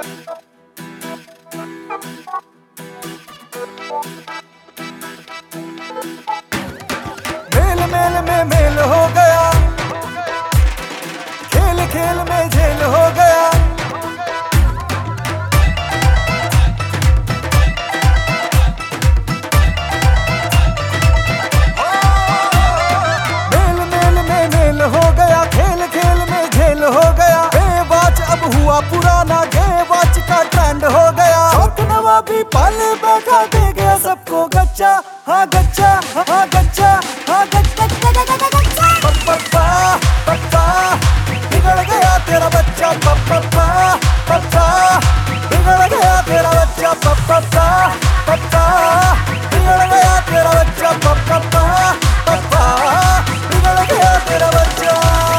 Mail mail में mail हो गया, खेल खेल में झेल हो गया। मेल मेल में मेल हो गया, खेल खेल में झेल हो गया। बेवाच अब हुआ पुराना, गेवाच का ट्रेंड हो गया। शौक नवाबी पाले बैठा, दे गया सबको गच्चा, हाँ गच्चा, हाँ गच्चा, हाँ गच्चा, गच्चा। पप्पा पप्पा बिगड़ गया तेरा बच्चा, पप्पा पप्पा बिगड़ गया तेरा बच्चा, पप्पा पप्पा बिगड़ गया तेरा बच्चा, पप्पा पप्पा बिगड़ गया तेरा बच्चा।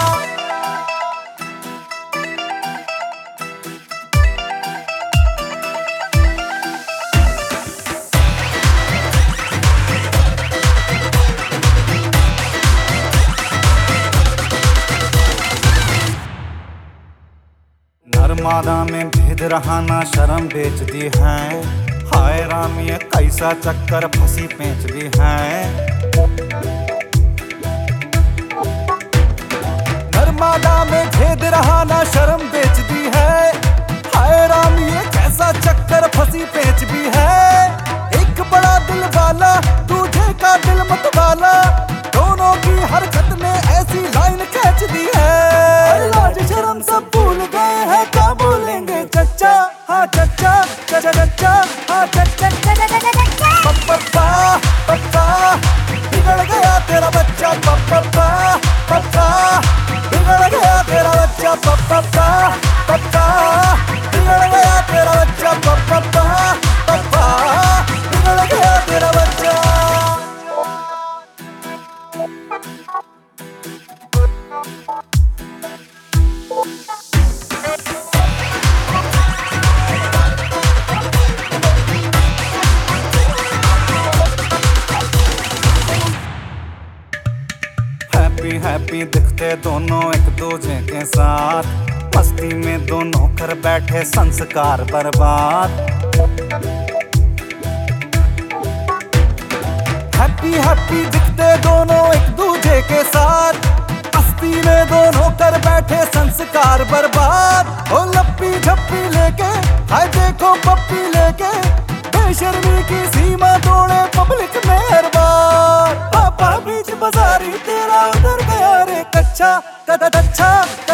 नर्मदा में भेद रहा ना शर्म बेच दी है। हाय राम ये कैसा चक्कर फंसी पेंच दी है। नर्मदा में भेद रहा ना शर्म बेच दी है। हाय राम ये कैसा चक्कर फंसी पेंच भी है। एक बड़ा दिल वाला दूजे का दिल मत वाला, दोनों की हरकत ने ऐसी लाइन खींच दी है। लाज शर्म सब भूल गए हैं, क्या बोलेंगे चच्चा, हाँ चच्चा, चचा चच्चा, हाँ चच्चा, पप्पा पप्पा बिगड़ गया तेरा बच्चा, पप्पा पप्पा बिगड़ गया तेरा बच्चा, पप्पा पप्पा बिगड़ गया तेरा बच्चा, पप्पा पप्पा बिगड़ गया तेरा बच्चा। हैप्पी हैप्पी दिखते दोनों एक दूजे के साथ, मस्ती में दोनों कर बैठे संस्कार बर्बाद। हैप्पी हैप्पी दिखते दोनों एक दूजे के साथ, मस्ती में दोनों कर बैठे संस्कार बर्बाद। ओ लप्पी झप्पी लेके, हाय देखो पप्पी लेके, बेशर्मी की सीमा तोड़े पब्लिक मेहरबान। पापा बीच बाजारी तेरा उधर गया रे कच्चा, कदा अच्छा।